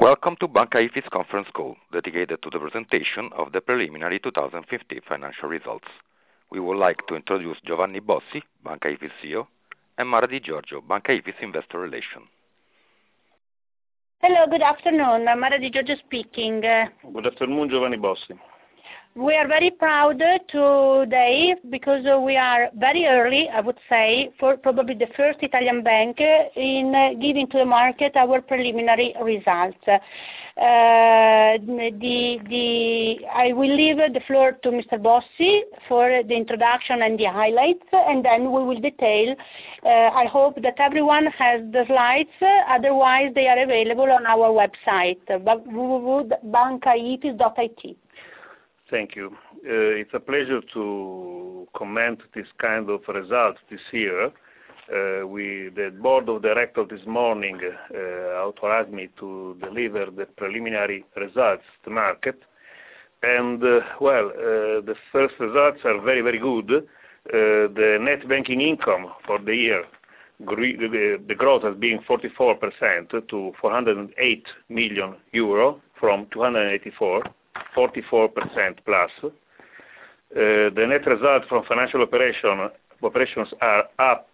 Welcome to Banca IFIS conference call, dedicated to the presentation of the preliminary 2050 financial results. We would like to introduce Giovanni Bossi, Banca IFIS CEO, and Mara Di Giorgio, Banca IFIS Investor Relations. Hello, good afternoon. Mara Di Giorgio speaking. Good afternoon, Giovanni Bossi. We are very proud today because we are very early, I would say, for probably the first Italian bank in giving to the market our preliminary results. I will leave the floor to Mr. Bossi for the introduction and the highlights, and then we will detail. I hope that everyone has the slides, otherwise they are available on our website, bancaifis.it. Thank you. It's a pleasure to comment this kind of results this year. The board of directors this morning authorized me to deliver the preliminary results to market. And, the first results are very, very good. The net banking income for the year, the growth has been 44% to 408 million euro from 284. 44% plus. The net result from financial operations are up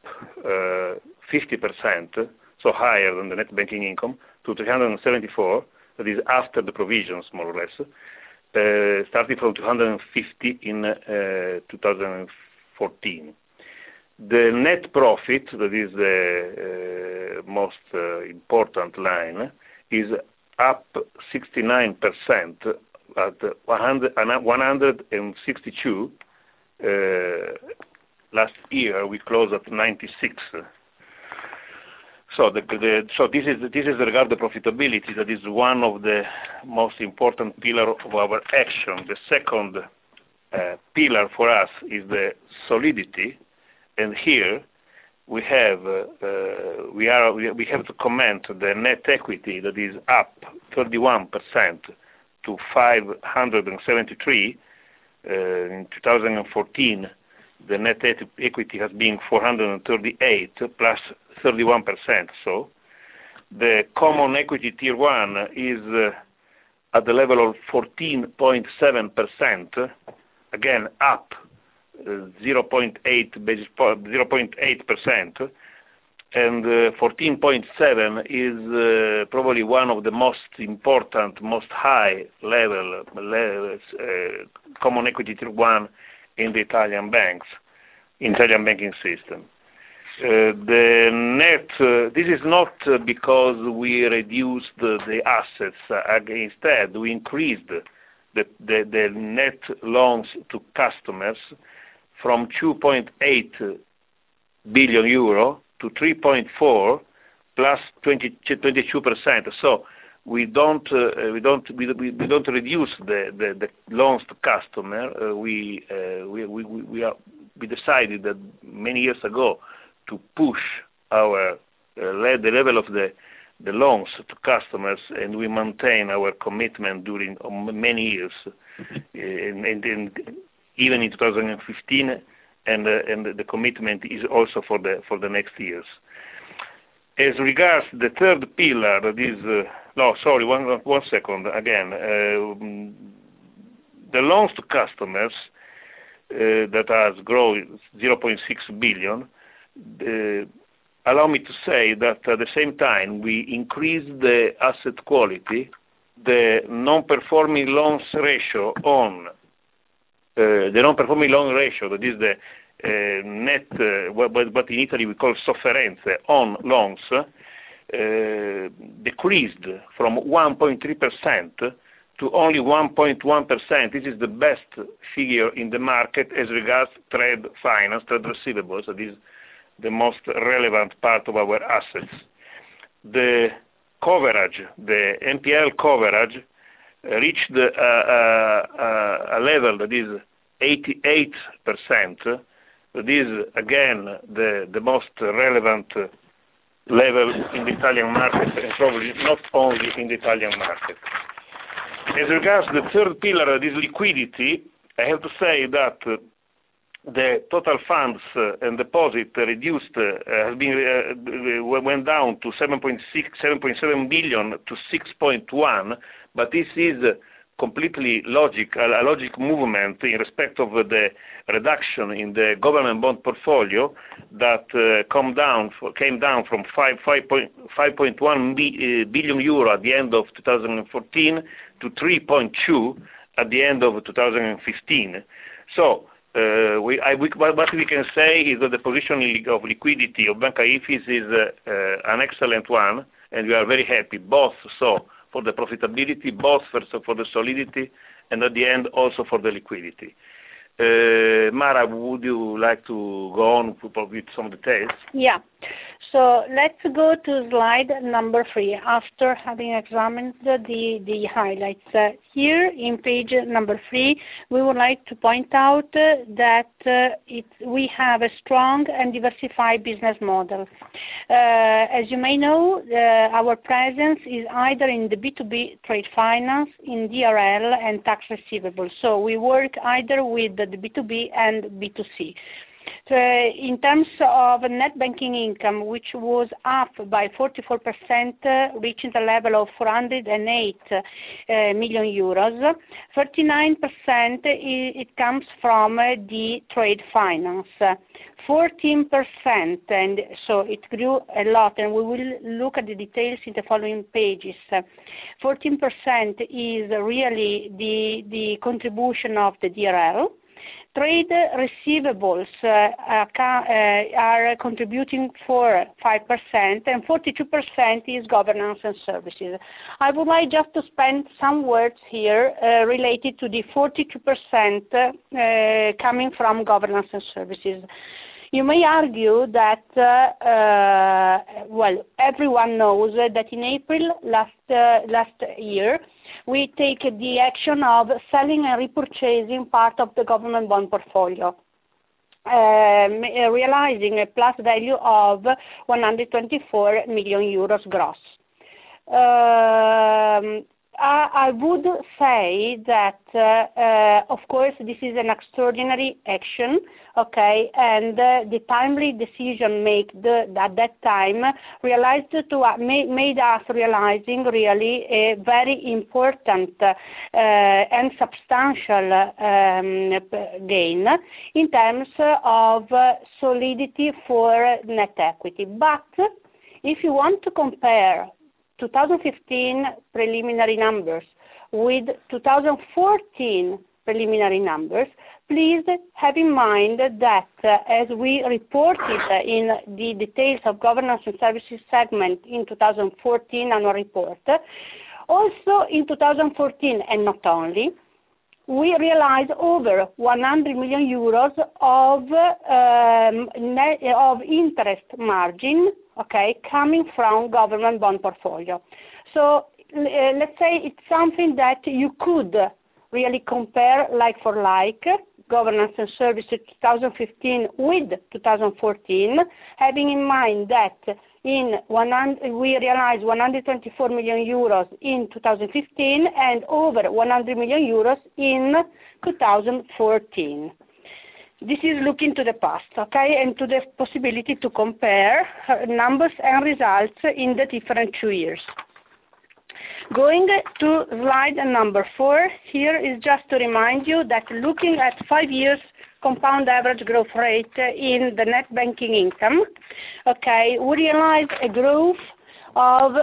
50%, so higher than the net banking income, to 374. That is after the provisions, more or less, starting from 250 in 2014. The net profit, that is the most important line, is up 69%. At 162, last year we closed at 96. So this is regard the profitability. That is one of the most important pillar of our action. The second pillar for us is the solidity, and here we have to comment the net equity that is up 31%. To 573. In 2014, the net equity has been 438 plus 31%. So the common equity tier 1 is at the level of 14.7%, again up 0.8%. And 14.7 is probably one of the most important, most high level common equity tier 1 in the Italian banks, Italian banking system. The net, this is not because we reduced the assets. Instead, we increased the net loans to customers from 2.8 billion euro to 3.4 plus 22%. So we don't reduce the loans to customer. We decided that many years ago to push the level of the loans to customers, and we maintain our commitment during many years, and even in 2015. And the commitment is also for the next years. As regards the third pillar, that is one second again. The loans to customers that has grown 0.6 billion. Allow me to say that at the same time we increased the asset quality. The non-performing loans ratio that is the net, what in Italy we call sofferenze on loans, decreased from 1.3% to only 1.1%. This is the best figure in the market as regards trade finance, trade receivables. That is the most relevant part of our assets. The coverage, the NPL coverage, reached a level that is 88%. That is, again, the most relevant level in the Italian market, and probably not only in the Italian market. As regards the third pillar, this liquidity, I have to say that the total funds and deposit reduced went down to 7.7 billion to 6.1, but this is completely a logic movement in respect of the reduction in the government bond portfolio that came down from 5.1 billion euro at the end of 2014 to 3.2 at the end of 2015. So what we can say is that the position of liquidity of Banca Ifis is an excellent one, and we are very happy, both for the profitability, both for the solidity, and at the end also for the liquidity. Mara, would you like to go on with some details? Yeah. So let's go to slide number 3 after having examined the highlights. Here in page number 3, we would like to point out that we have a strong and diversified business model. As you may know, our presence is either in the B2B trade finance, in DRL and tax receivables. So we work either with the B2B and B2C. So in terms of net banking income, which was up by 44%, reaching the level of 408 million euros, 39% it comes from the trade finance, 14%, and so it grew a lot, and we will look at the details in the following pages. 14% is really the contribution of the DRL. Trade receivables are contributing for 5%, and 42% is governance and services. I would like just to spend some words here related to the 42% coming from governance and services. You may argue that, everyone knows that in April last year, we take the action of selling and repurchasing part of the government bond portfolio, realizing a plus value of 124 million euros gross. I would say that, of course, this is an extraordinary action, okay, and the timely decision made at that time made us realizing really a very important and substantial gain in terms of solidity for net equity. But if you want to compare 2015 preliminary numbers with 2014 preliminary numbers, please have in mind that as we reported in the details of governance and services segment in 2014 annual report, also in 2014 and not only, we realized over 100 million euros of interest margin, okay, coming from government bond portfolio. So let's say it's something that you could really compare like for like, governance and services 2015 with 2014, having in mind that we realized 124 million euros in 2015 and over 100 million euros in 2014. This is looking to the past, okay, and to the possibility to compare numbers and results in the different 2 years. Going to slide number 4, here is just to remind you that looking at 5 years compound average growth rate in the net banking income, okay, we realize a growth of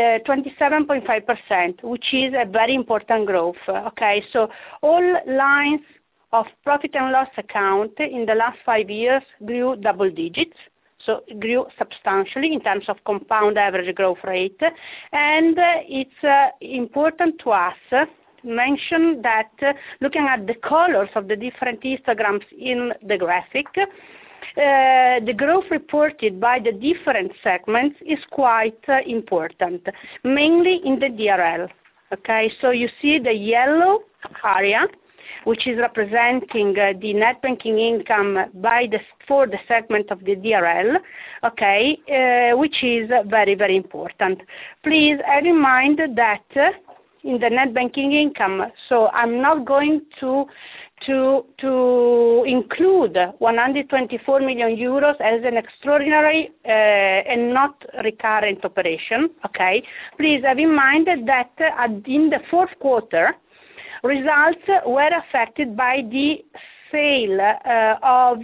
27.5%, which is a very important growth, okay. So all lines of profit and loss account in the last 5 years grew double digits, so it grew substantially in terms of compound average growth rate, and it's important to us to mention that looking at the colors of the different histograms in the graphic, the growth reported by the different segments is quite important, mainly in the DRL. Okay, so you see the yellow area, which is representing the net banking income for the segment of the DRL, okay, which is very, very important. Please have in mind that in the net banking income, so I'm not going to to include 124 million euros as an extraordinary and not recurrent operation. Okay, please have in mind that in the fourth quarter, results were affected by the sale of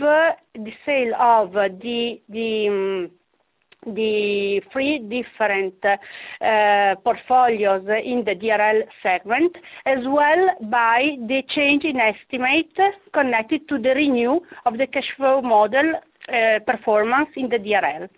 the three different portfolios in the DRL segment, as well by the change in estimate connected to the renew of the cash flow model performance in the DRL.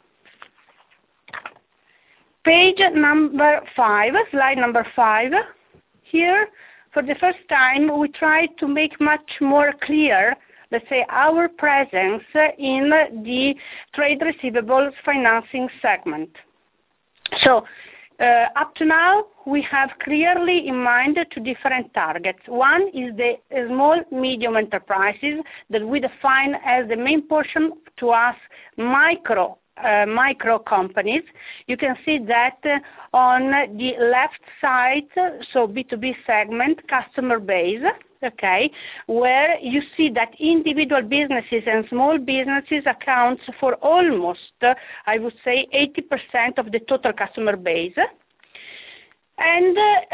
Page number 5, slide number 5. Here, for the first time, we try to make much more clear, let's say, our presence in the trade receivables financing segment. So, up to now, we have clearly in mind two different targets. One is the small, medium enterprises that we define as the main portion to us micro companies. You can see that on the left side, so B2B segment, customer base, okay, where you see that individual businesses and small businesses accounts for almost, I would say, 80% of the total customer base. And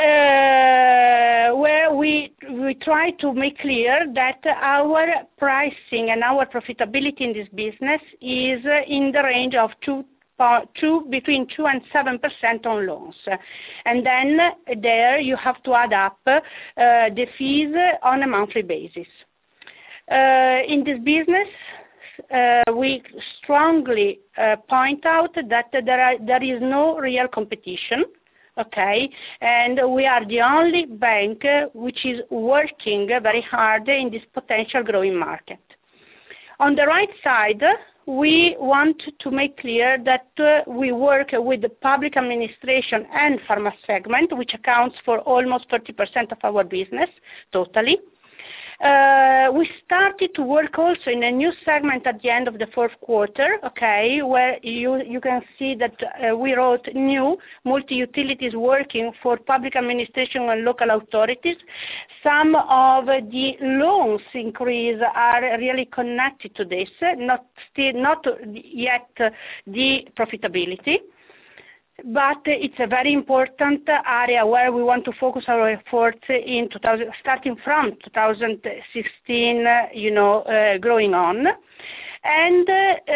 where we try to make clear that our pricing and our profitability in this business is in the range of between 2 and 7% on loans. And then there you have to add up the fees on a monthly basis. In this business, we strongly point out that there is no real competition. Okay, and we are the only bank which is working very hard in this potential growing market. On the right side, we want to make clear that we work with the public administration and pharma segment, which accounts for almost 30% of our business totally. We started to work also in a new segment at the end of the fourth quarter, okay, where you can see that we wrote new multi-utilities working for public administration and local authorities. Some of the loans increase are really connected to this, not yet the profitability. But it's a very important area where we want to focus our efforts in starting from 2016, growing on. And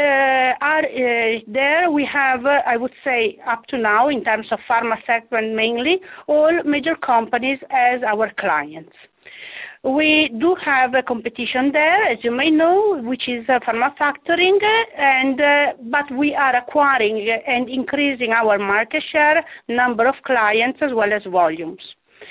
there we have, I would say, up to now, in terms of pharma segment mainly, all major companies as our clients. We do have a competition there, as you may know, which is pharma factoring, but we are acquiring and increasing our market share, number of clients, as well as volumes.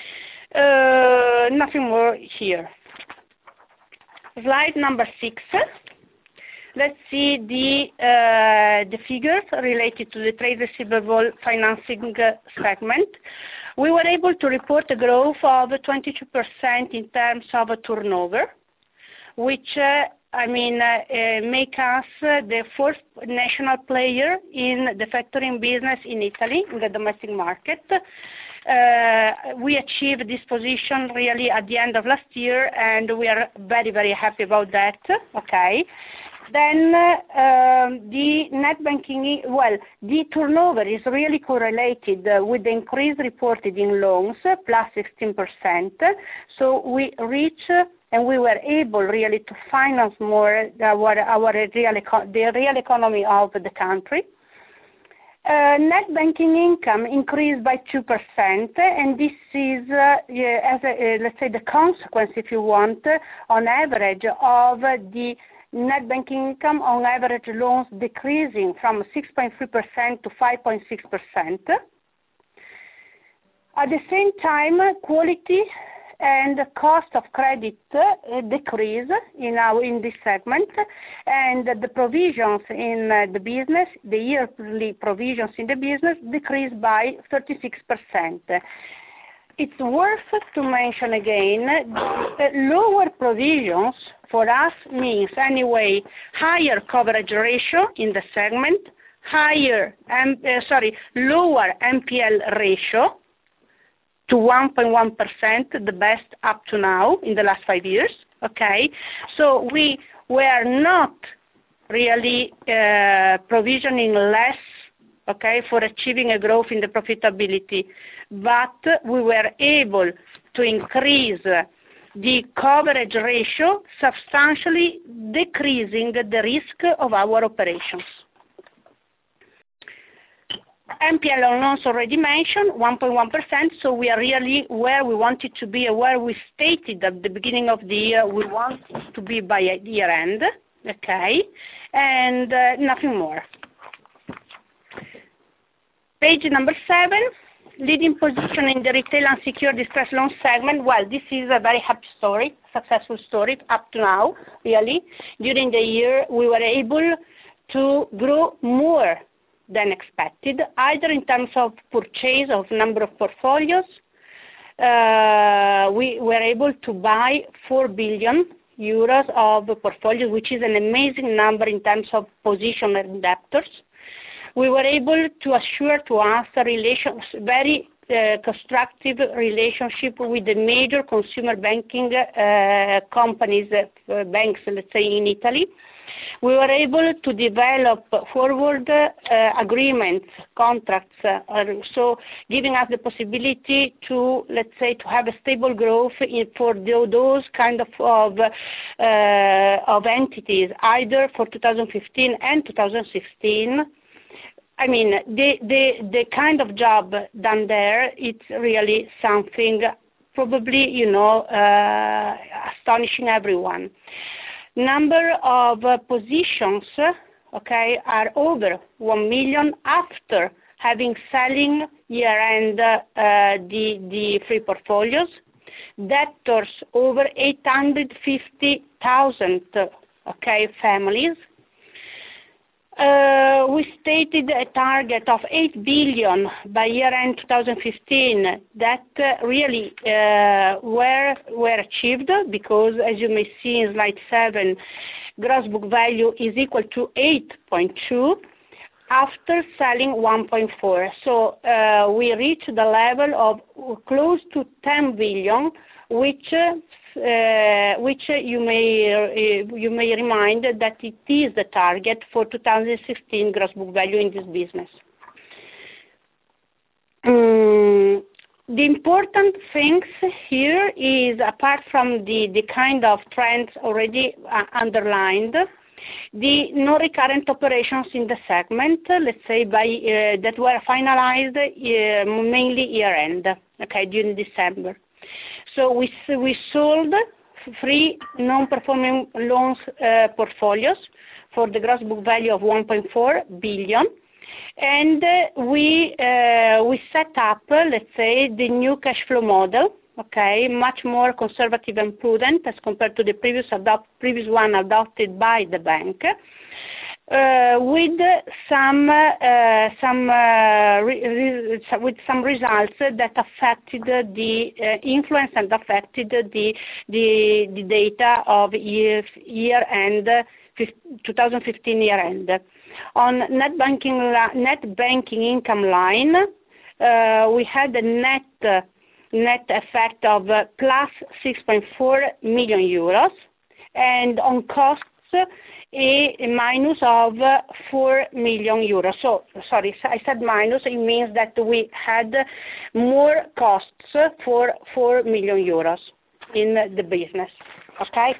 Nothing more here. Slide number 6. Let's see the figures related to the trade receivable financing segment. We were able to report a growth of 22% in terms of turnover, which make us the first national player in the factoring business in Italy, in the domestic market. We achieved this position really at the end of last year, and we are very, very happy about that. Okay. Then the net banking, the turnover is really correlated with the increase reported in loans, plus 16%. So we reach and we were able really to finance more the real economy of the country. Net banking income increased by 2%, and this is, let's say, the consequence, if you want, on average of the net banking income on average loans decreasing from 6.3% to 5.6%. At the same time, quality and cost of credit decrease in this segment, and the provisions in the business, the yearly provisions in the business, decreased by 36%. It's worth to mention again that lower provisions for us means anyway higher coverage ratio in the segment, lower NPL ratio to 1.1%, the best up to now in the last 5 years. Okay, so we were not really provisioning less, okay, for achieving a growth in the profitability, but we were able to increase the coverage ratio, substantially decreasing the risk of our operations. NPL on loans already mentioned, 1.1%, so we are really where we wanted to be, where we stated at the beginning of the year we want to be by year end, okay, and nothing more. Page number 7, leading position in the retail unsecured distressed loan segment. Well, this is a very happy story, successful story up to now, really. During the year, we were able to grow more than expected, either in terms of purchase of number of portfolios. We were able to buy 4 billion euros of portfolios, which is an amazing number in terms of position and debtors. We were able to assure to us a very constructive relationship with the major consumer banking companies, banks, let's say, in Italy. We were able to develop forward agreements, contracts, so giving us the possibility to, let's say, to have a stable growth for those kind of entities, either for 2015 and 2016. I mean, the kind of job done there, it's really something probably, astonishing everyone. Number of positions, okay, are over 1 million after having selling year-end the free portfolios. Debtors over 850,000, okay, families. We stated a target of 8 billion by year-end 2015 that really were achieved because, as you may see in slide 7, gross book value is equal to 8.2 after selling 1.4. So we reached the level of close to 10 billion, which you may remind that it is the target for 2016 gross book value in this business. The important things here is, apart from the kind of trends already underlined, the non-recurrent operations in the segment, let's say that were finalized mainly year-end, okay, during December. So we sold 3 non-performing loans portfolios for the gross book value of 1.4 billion, and we set up, let's say, the new cash flow model, okay, much more conservative and prudent as compared to the previous one adopted by the bank, with some results that affected the influence and affected the data of year-end 2015 year-end. On net banking income line, we had a net effect of plus 6.4 million euros, and on costs a minus of 4 million euros. So, sorry, I said minus, it means that we had more costs for 4 million euros in the business, okay?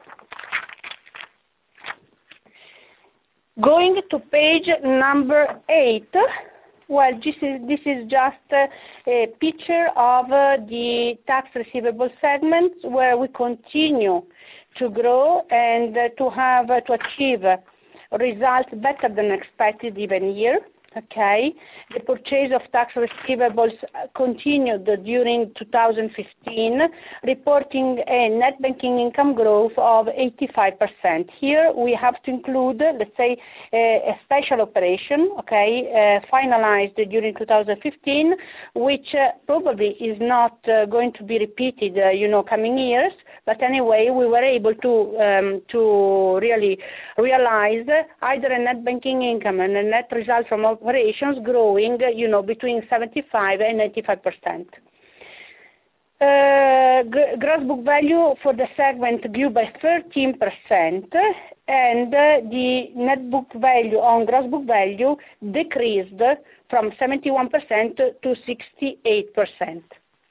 Going to page number 8, well, this is just a picture of the tax receivable segment where we continue to grow and to achieve results better than expected even here. Okay, the purchase of tax receivables continued during 2015, reporting a net banking income growth of 85%. Here we have to include, let's say, a special operation, okay, finalized during 2015, which probably is not going to be repeated, coming years. But anyway, we were able to really realize either a net banking income and a net result from operations growing, between 75 and 85%. gross book value for the segment grew by 13%, and the net book value on gross book value decreased from 71% to 68%.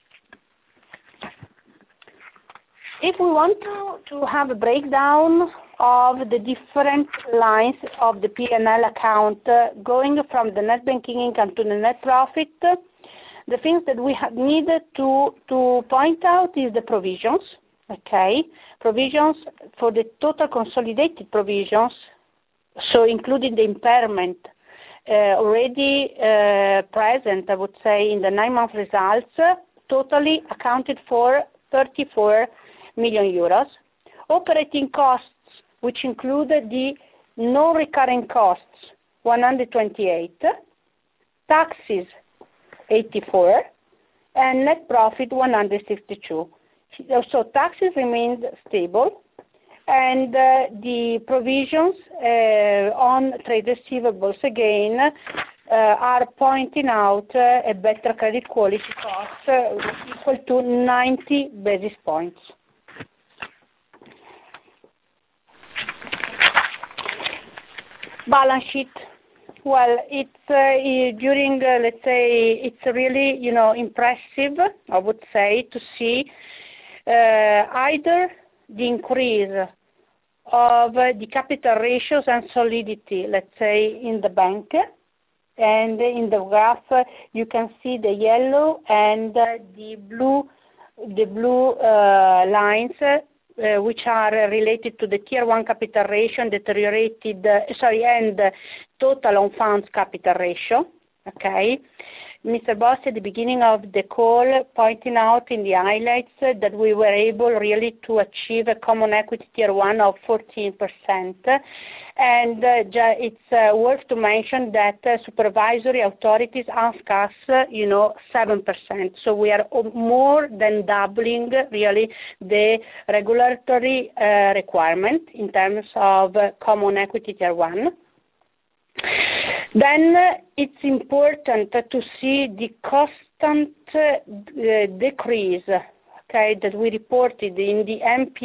If we want to have a breakdown of the different lines of the P&L account, going from the net banking income to the net profit, the things that we have needed to point out is the provisions, okay? Provisions for the total consolidated provisions, so including the impairment already present, I would say, in the 9-month results, totally accounted for 34 million euros. Operating costs, which included the non-recurring costs, 128, taxes, 84, and net profit, 162. So taxes remained stable, and the provisions on trade receivables, again, are pointing out a better credit quality cost equal to 90 basis points. Balance sheet. Well, it's during, let's say, it's really, impressive, I would say, to see either the increase of the capital ratios and solidity, let's say, in the bank, and in the graph you can see the yellow and the blue lines, which are related to the Tier 1 capital ratio and and total on funds capital ratio. Okay, Mr. Bossi at the beginning of the call pointing out in the highlights that we were able really to achieve a common equity Tier 1 of 14%, and it's worth to mention that supervisory authorities ask us, 7%. So we are more than doubling really the regulatory requirement in terms of common equity Tier 1. Then it's important to see the constant decrease, okay, that we reported in the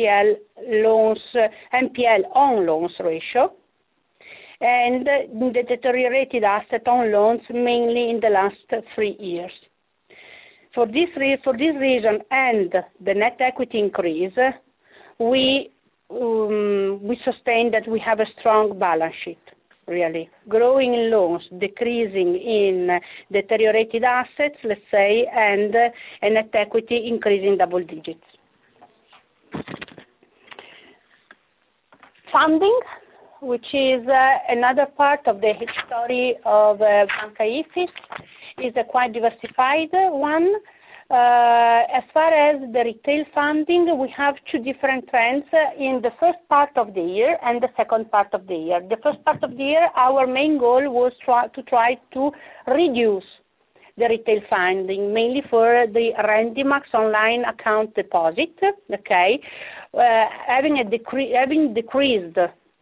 NPL on loans ratio, and the deteriorated asset on loans mainly in the last 3 years. For this reason and the net equity increase, we sustain that we have a strong balance sheet. Really, growing in loans, decreasing in deteriorated assets, let's say, and a net equity increasing double digits. Funding, which is another part of the history of Banca Ifis, is a quite diversified one. As far as the retail funding, we have 2 different trends in the first part of the year and the second part of the year. The first part of the year, our main goal was to try to reduce the retail funding, mainly for the Rendimax online account deposit. Okay, having decreased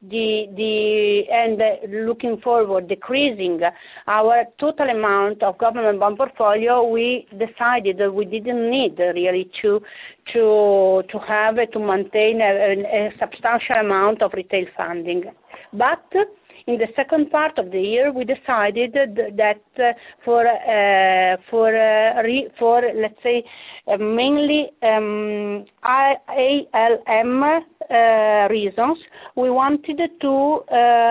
and looking forward, decreasing our total amount of government bond portfolio, we decided that we didn't need really to maintain a substantial amount of retail funding. But in the second part of the year, we decided that for let's say mainly ALM reasons, we wanted to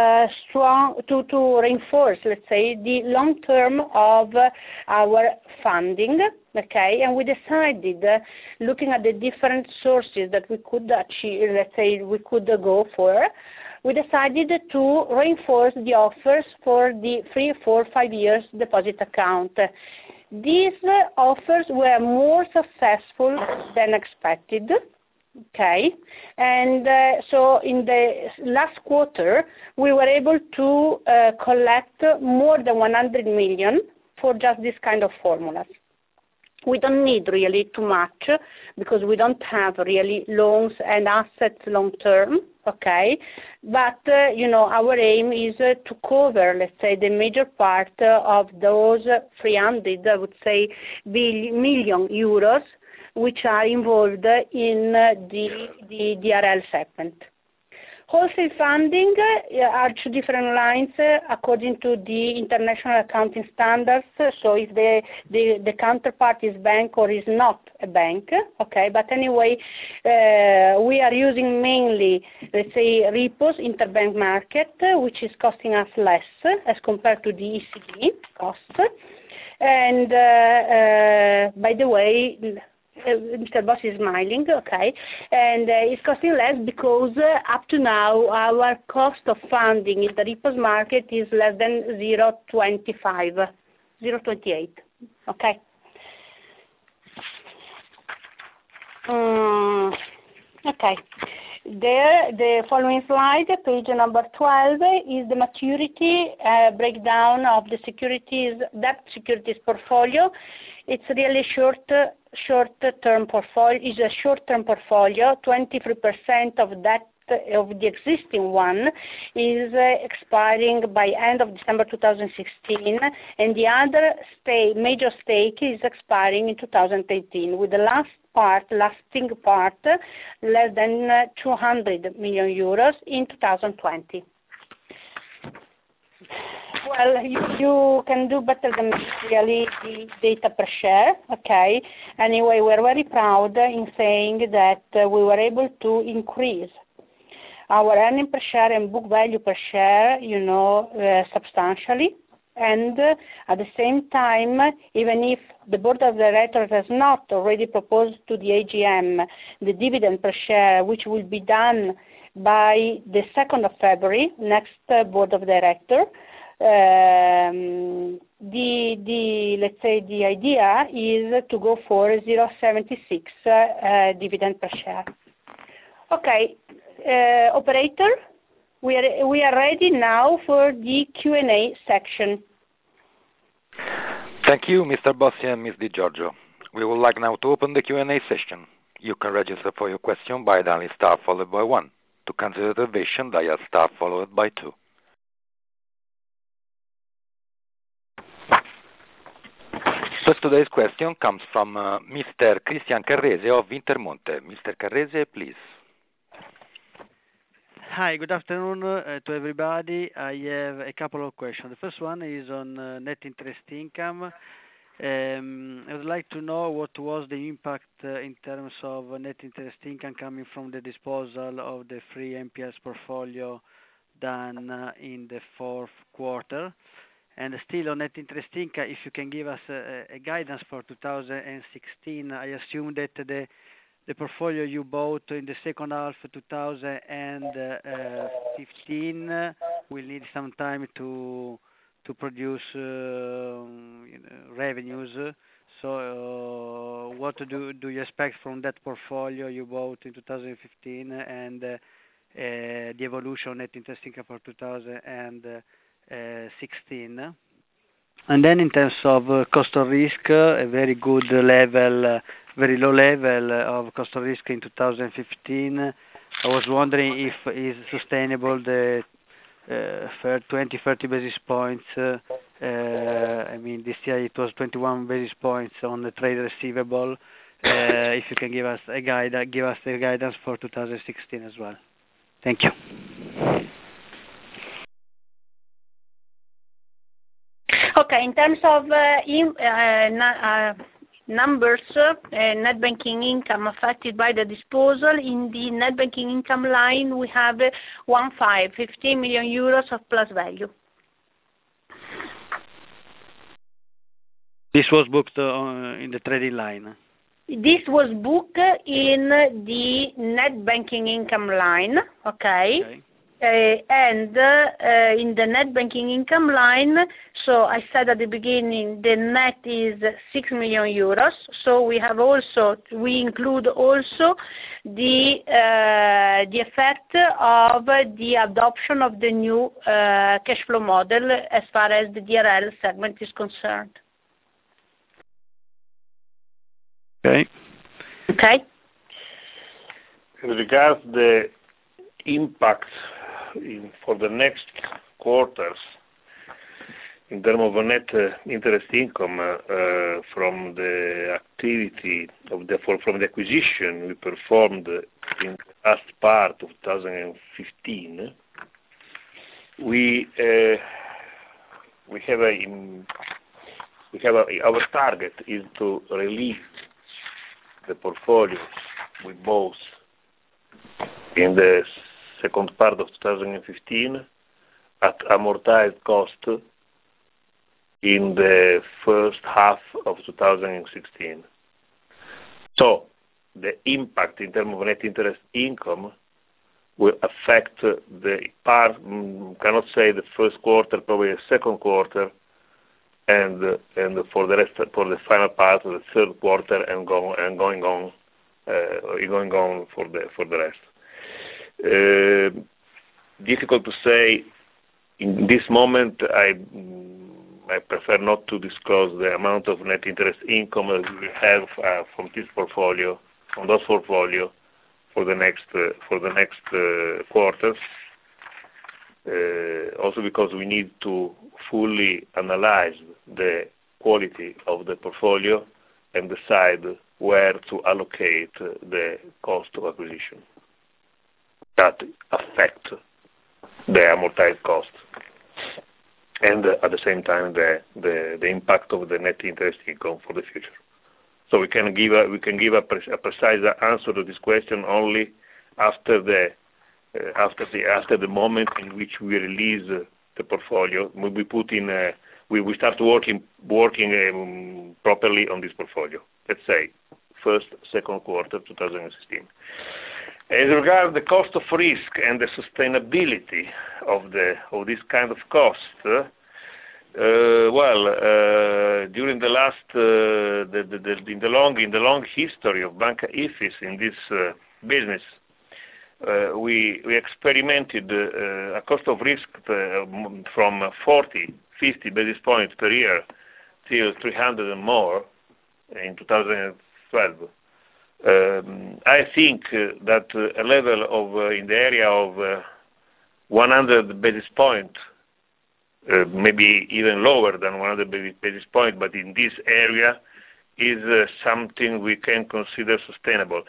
reinforce, let's say, the long term of our funding. Okay, and we decided, looking at the different sources that we could achieve, let's say, we could go for, we decided to reinforce the offers for the 3, 4, 5 years deposit account. These offers were more successful than expected. Okay, and so in the last quarter, we were able to collect more than 100 million for just this kind of formulas. We don't need really too much because we don't have really loans and assets long term, okay? But, our aim is to cover, let's say, the major part of those 300, I would say, million euros which are involved in the DRL segment. Wholesale funding are two different lines according to the international accounting standards. So if the counterpart is bank or is not a bank, okay. But anyway, we are using mainly, let's say, repos, interbank market, which is costing us less as compared to the ECB cost. And by the way, Mr. Boss is smiling, okay, and it's costing less because up to now our cost of funding in the repos market is less than 0.25, 0.28, okay. Okay. There, the following slide, page number 12, is the maturity breakdown of the debt securities portfolio. It's really short-term portfolio. Is a short-term portfolio. 23% of that of the existing one is expiring by end of December 2016, and the other major stake is expiring in 2018, with the lasting part less than 200 million euros in 2020. Well, you can do better than really the data per share, okay? Anyway, we're very proud in saying that we were able to increase our earning per share and book value per share, substantially. And at the same time, even if the board of directors has not already proposed to the AGM the dividend per share, which will be done by the 2nd of February, next board of directors, let's say the idea is to go for 0.76 dividend per share. Okay, operator, we are ready now for the Q&A section. Thank you, Mr. Bossi and Ms. Di Giorgio. We would like now to open the Q&A session. You can register for your question by dialing star followed by 1. To cancel the reservation, dial star followed by 2. First, today's question comes from Mr. Christian Carrese of Intermonte. Mr. Carrese, please. Hi, good afternoon to everybody. I have a couple of questions. The first one is on net interest income. I would like to know what was the impact in terms of net interest income coming from the disposal of the free NPLs portfolio done in the fourth quarter. And still on net interest income, if you can give us a guidance for 2016, I assume that the portfolio you bought in the second half of 2015 will need some time to produce revenues. So what do you expect from that portfolio you bought in 2015 and the evolution of net interest income for 2016? And then in terms of cost of risk, a very good level, very low level of cost of risk in 2015. I was wondering if it's sustainable, the 20-30 basis points. I mean, this year it was 21 basis points on the trade receivable. If you can give us a guidance for 2016 as well. Thank you. Okay, in terms of numbers, net banking income affected by the disposal, in the net banking income line we have 15 million euros of plus value. This was booked in the trading line? This was booked in the net banking income line, okay. And in the net banking income line, so I said at the beginning the net is 6 million euros. So we include also the effect of the adoption of the new cash flow model as far as the DRL segment is concerned. Okay. Okay. In regards the impact for the next quarters, in terms of net interest income from the activity from the acquisition we performed in the last part of 2015, our target is to release the portfolios we bought in the second part of 2015 at amortized cost in the first half of 2016. So the impact in terms of net interest income will affect the part, cannot say the first quarter, probably the second quarter, and for the rest, for the final part of the third quarter, and going on for the rest. Difficult to say. In this moment, I prefer not to disclose the amount of net interest income that we have from this portfolio, from those portfolio, for the next quarters. Also because we need to fully analyze the quality of the portfolio and decide where to allocate the cost of acquisition that affect the amortized cost, and at the same time the impact of the net interest income for the future. So we can give a precise answer to this question only after the moment in which we release the portfolio. We start working properly on this portfolio. Let's say second quarter 2016. As regards the cost of risk and the sustainability of this kind of cost, during the last in the long history of Banca Ifis in this business, we experimented a cost of risk from 40-50 basis points per year till 300 and more in 2012. I think that a level of in the area of 100 basis point, maybe even lower than 100 basis point, but in this area is something we can consider sustainable.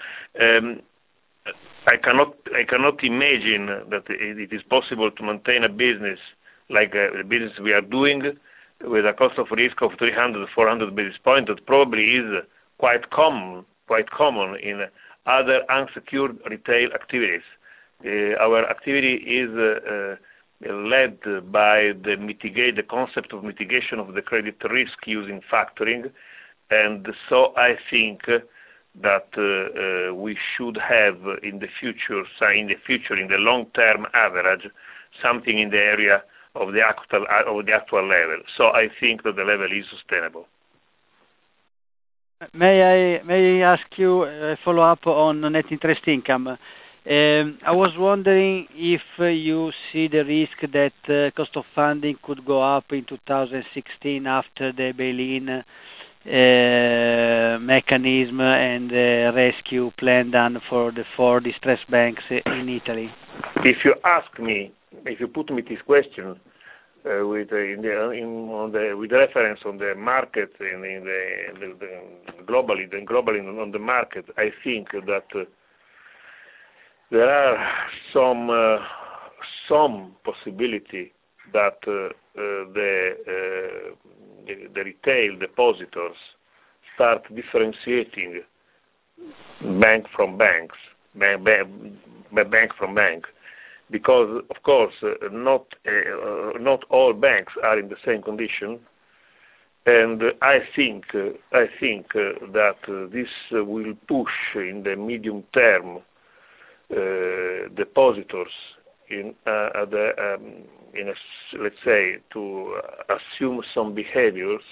I cannot imagine that it is possible to maintain a business like the business we are doing with a cost of risk of 300-400 basis points. That probably is quite common in other unsecured retail activities. Our activity is led by the concept of mitigation of the credit risk using factoring, and so I think that we should have in the long-term average, something in the area of the actual level. So I think that the level is sustainable. May I ask you a follow-up on net interest income? I was wondering if you see the risk that cost of funding could go up in 2016 after the bail-in mechanism and rescue plan done for the 4 distressed banks in Italy. If you put me this question with reference on the market and globally on the market, I think that there are some possibility that the retail depositors start differentiating bank from bank, because of course not all banks are in the same condition, and I think that this will push in the medium term depositors let's say to assume some behaviors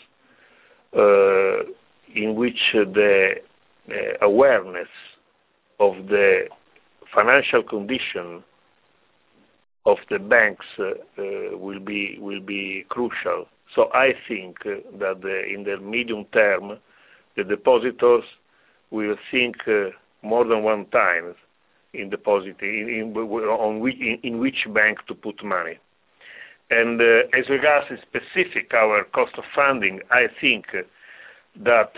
in which the awareness of the financial condition of the banks will be crucial. So I think that in the medium term, the depositors will think more than one time in which bank to put money. And as regards specific our cost of funding, I think that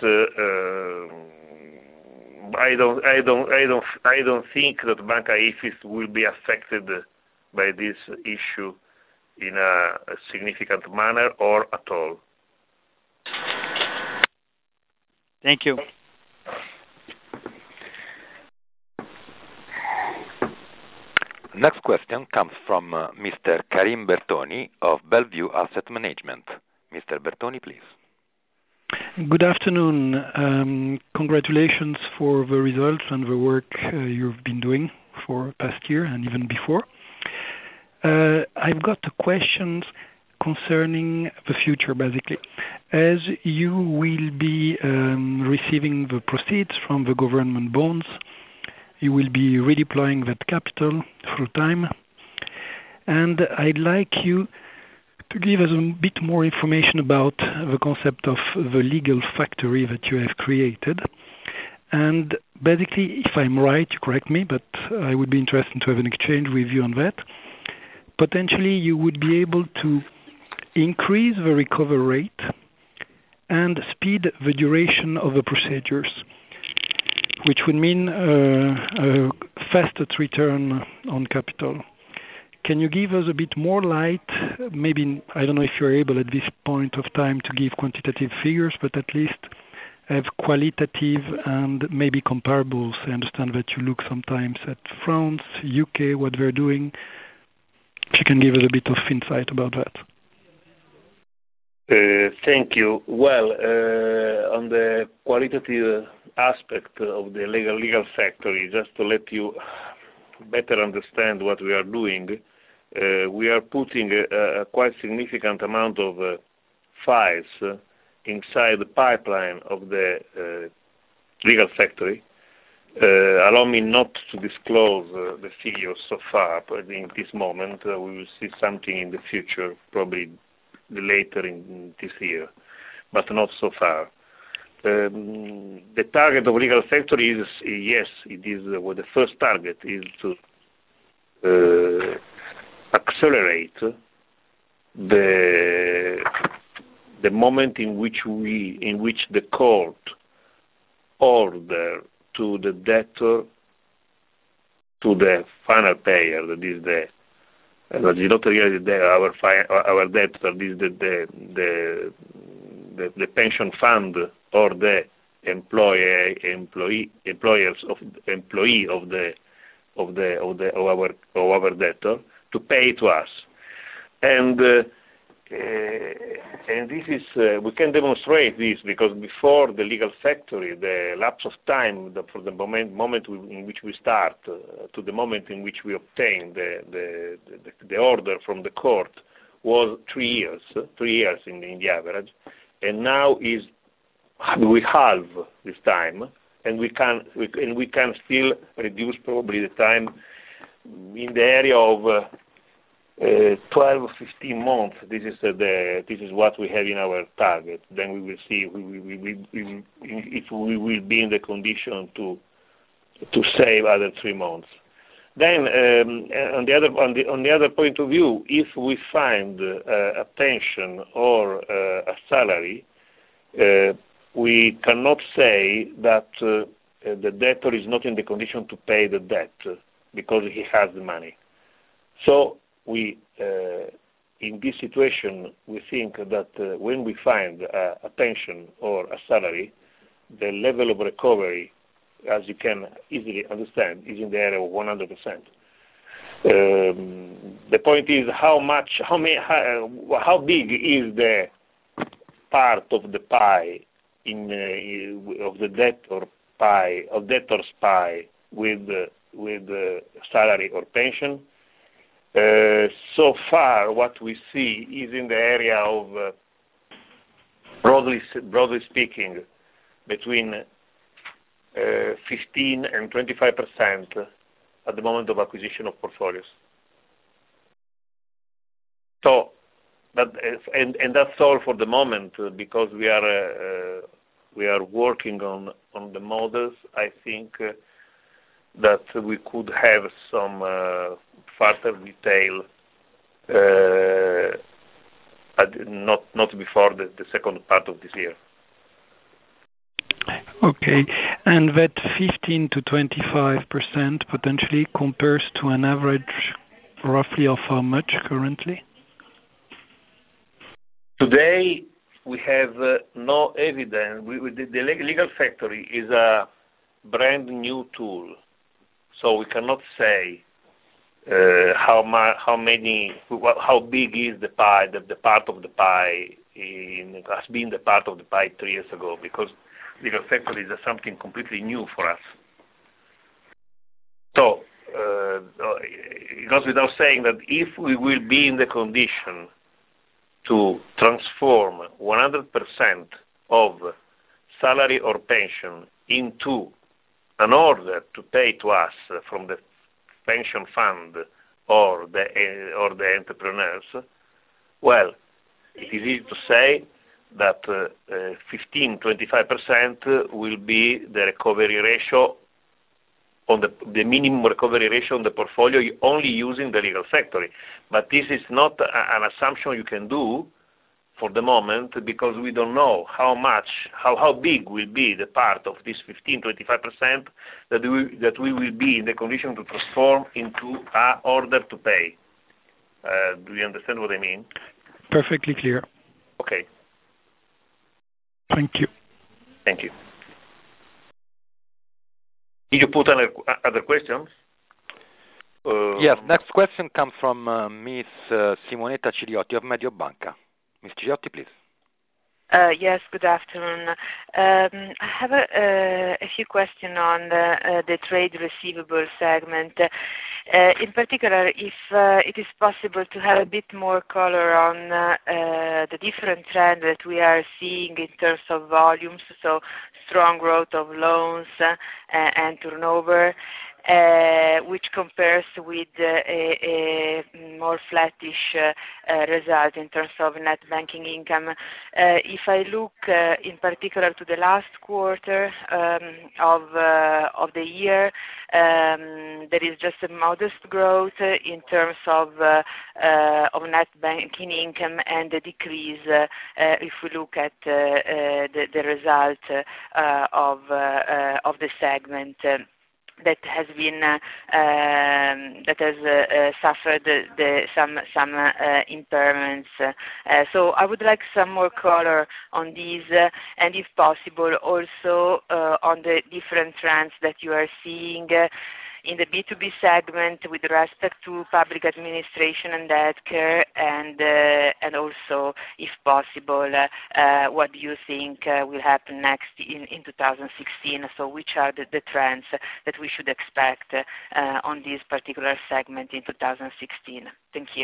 I don't think that Banca Ifis will be affected by this issue in a significant manner or at all. Thank you. Next question comes from Mr. Karim Bertoni of Bellevue Asset Management. Mr. Bertoni, please. Good afternoon. Congratulations for the results and the work you've been doing for past year and even before. I've got questions concerning the future, basically. As you will be receiving the proceeds from the government bonds, you will be redeploying that capital through time. And I'd like you to give us a bit more information about the concept of the legal factory that you have created. And basically, if I'm right, you correct me, but I would be interested to have an exchange with you on that. Potentially, you would be able to increase the recovery rate and speed the duration of the procedures, which would mean a faster return on capital. Can you give us a bit more light? Maybe, I don't know if you're able at this point of time to give quantitative figures, but at least have qualitative and maybe comparables. I understand that you look sometimes at France, UK, what they're doing. If you can give us a bit of insight about that. Thank you. Well, on the qualitative aspect of the legal factory, just to let you better understand what we are doing, we are putting a quite significant amount of files inside the pipeline of the legal factory. Allow me not to disclose the figures so far, but in this moment we will see something in the future, probably later in this year, but not so far. The target of legal factory is, yes, it is well, the first target is to accelerate the moment in which the court order to the debtor, to the final payer, that is not really our debtor, this is the pension fund or the employee of our debtor, to pay to us, and this is we can demonstrate this because before the legal factory, the lapse of time for the moment in which we start to the moment in which we obtain the order from the court was 3 years. 3 years in the average, and now we halve this time, and we can still reduce probably the time in the area of 12, 15 months. This is what we have in our target. Then we will see if we will be in the condition to save other 3 months. Then on the other point of view, if we find a pension or a salary, we cannot say that the debtor is not in the condition to pay the debt because he has the money. So we, in this situation, we think that when we find a pension or a salary, the level of recovery, as you can easily understand, is in the area of 100%. The point is how big is the part of the pie of the debtor's pie with salary or pension. So far, what we see is in the area of, broadly speaking, between 15 and 25% at the moment of acquisition of portfolios. So, and that's all for the moment because we are working on the models. I think that we could have some further detail not before the second part of this year. Okay. And that 15 to 25% potentially compares to an average roughly of how much currently? Today, we have no evidence. The legal factory is a brand new tool, so we cannot say how big is the pie, the part of the pie has been the part of the pie 3 years ago, because legal factory is something completely new for us. So it goes without saying that if we will be in the condition to transform 100% of salary or pension into an order to pay to us from the pension fund or the entrepreneurs, well, it is easy to say that 15-25% will be the recovery ratio on the minimum recovery ratio on the portfolio, only using the legal factory. But this is not an assumption you can do for the moment, because we don't know how big will be the part of this 15-25% that we will be in the condition to transform into an order to pay. Do you understand what I mean? Perfectly clear. Okay. Thank you. Thank you. Did you put other questions? Yes. Next question comes from Miss Simonetta Ciriotti of Mediobanca. Ms. Ciriotti, please. Yes, good afternoon. I have a few questions on the trade receivable segment. In particular, if it is possible to have a bit more color on the different trends that we are seeing in terms of volumes, so strong growth of loans and turnover, which compares with a more flattish result in terms of net banking income. If I look in particular to the last quarter of the year, there is just a modest growth in terms of net banking income, and a decrease if we look at the result of the segment that has been suffered some impairments. So I would like some more color on these, and if possible, also on the different trends that you are seeing in the B2B segment with respect to public administration and healthcare, and also, if possible, what do you think will happen next in 2016? So which are the trends that we should expect on this particular segment in 2016? Thank you.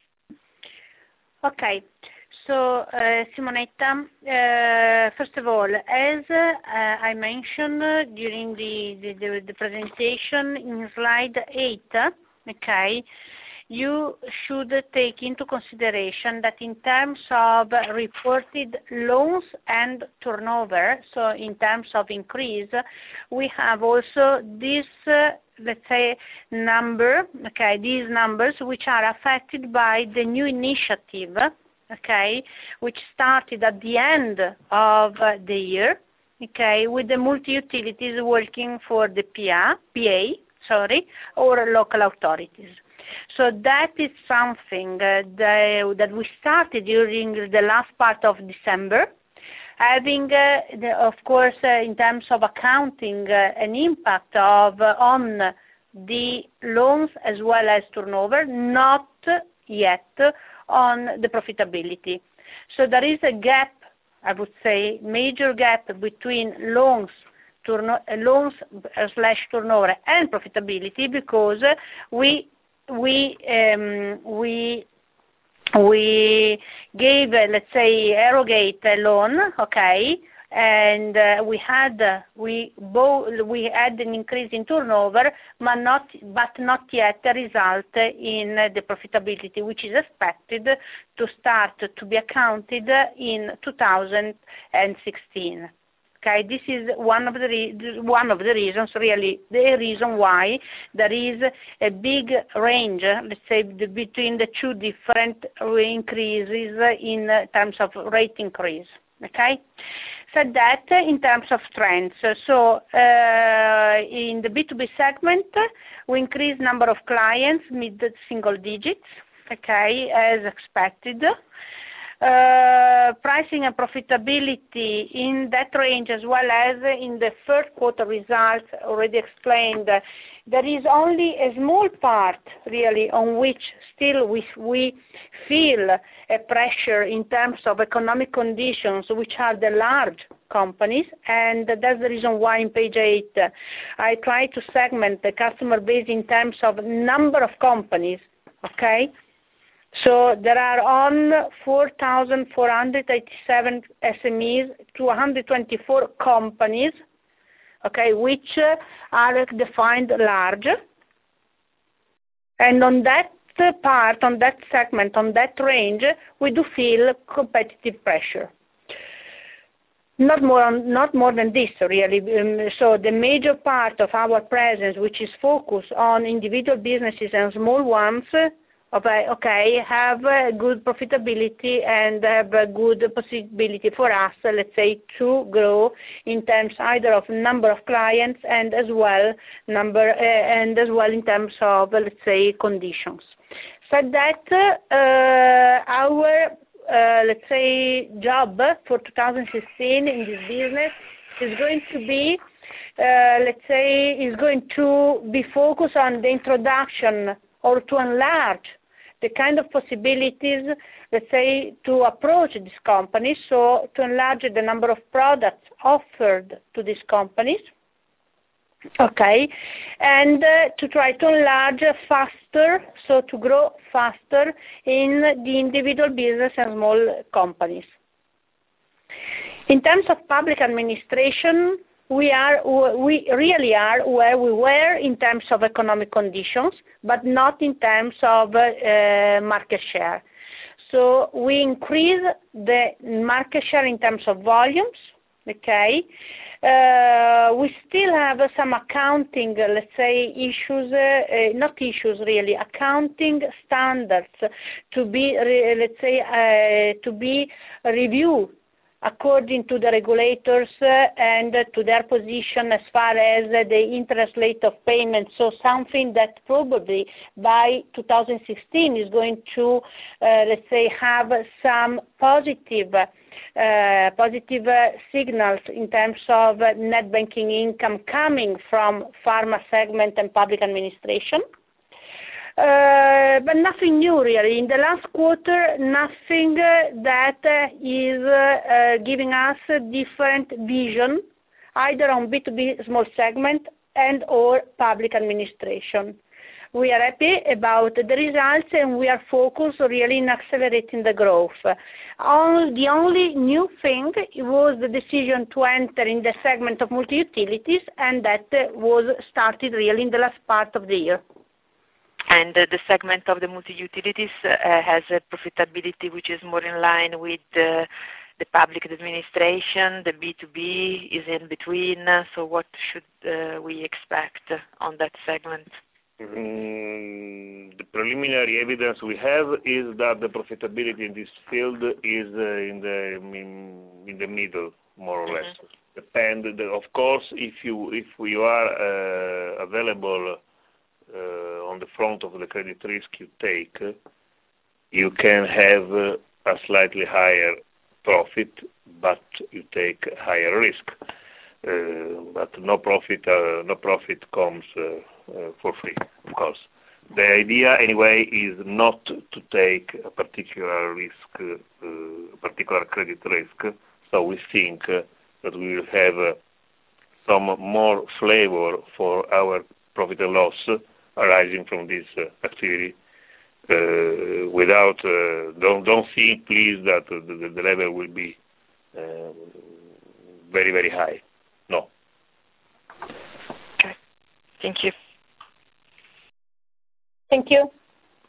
Okay. So, Simonetta, first of all, as I mentioned during the presentation in slide 8, okay, you should take into consideration that in terms of reported loans and turnover, so in terms of increase, we have also this, let's say, number, okay, these numbers which are affected by the new initiative, okay, which started at the end of the year, okay, with the multi-utilities working for the PA, or local authorities. So that is something that we started during the last part of December, having, of course, in terms of accounting, an impact on the loans as well as turnover, not yet on the profitability. So there is a gap, I would say, major gap between loans slash turnover and profitability, because we gave, let's say, arrogate a loan, okay, and we had an increase in turnover, but not yet a result in the profitability, which is expected to start to be accounted in 2016. Okay, this is one of the reasons, really, the reason why there is a big range, let's say, between the two different increases in terms of rate increase. Okay, so that in terms of trends. So in the B2B segment, we increase number of clients mid-single digits. Okay, as expected. Pricing and profitability in that range, as well as in the third quarter results already explained, there is only a small part really on which still we feel a pressure in terms of economic conditions, which are the large companies, and that's the reason why in page 8 I try to segment the customer base in terms of number of companies. Okay. So there are on 4,487 SMEs to 124 companies, okay, which are defined large. And on that part, on that segment, on that range, we do feel competitive pressure. Not more than this, really. So the major part of our presence, which is focused on individual businesses and small ones, okay, have a good profitability and have a good possibility for us, let's say, to grow in terms either of number of clients and as well in terms of, let's say, conditions. So that our let's say job for 2016 in this business is going to be focused on the introduction or to enlarge the kind of possibilities, let's say, to approach these companies, so to enlarge the number of products offered to these companies, okay, and to try to enlarge faster, so to grow faster in the individual business and small companies. In terms of public administration, we really are where we were in terms of economic conditions, but not in terms of market share. So we increase the market share in terms of volumes, okay. We still have some accounting, let's say, issues, not issues really, accounting standards to be, to be reviewed according to the regulators and to their position as far as the interest rate of payment. So something that probably by 2016 is going to, let's say, have some positive signals in terms of net banking income coming from pharma segment and public administration. But nothing new really. In the last quarter, nothing that is giving us a different vision, either on B2B small segment and or public administration. We are happy about the results and we are focused really in accelerating the growth. The only new thing was the decision to enter in the segment of multi-utilities, and that was started really in the last part of the year. And the segment of the multi-utilities has a profitability which is more in line with the public administration. The B2B is in between. So what should we expect on that segment? The preliminary evidence we have is that the profitability in this field is in the middle, more or less. Of course, if you are available on the front of the credit risk you take, you can have a slightly higher profit, but you take higher risk. But no profit comes for free, of course. The idea, anyway, is not to take a particular risk, particular credit risk. So we think that we will have some more flavor for our profit and loss arising from this activity. Don't think, please, that the level will be very, very high. No. Okay. Thank you. Thank you.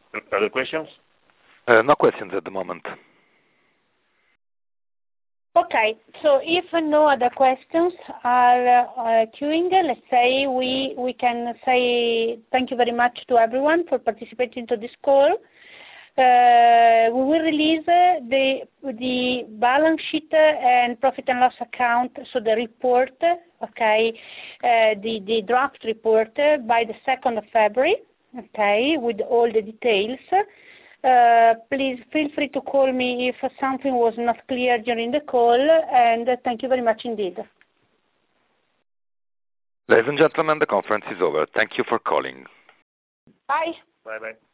Other questions? No questions at the moment. Okay. Okay, so if no other questions are queuing, let's say we can say thank you very much to everyone for participating to this call. We will release the balance sheet and profit and loss account, so the report, okay, the draft report by the 2nd of February, okay, with all the details. Please feel free to call me if something was not clear during the call, and thank you very much indeed. Ladies and gentlemen, the conference is over. Thank you for calling. Bye. Bye-bye.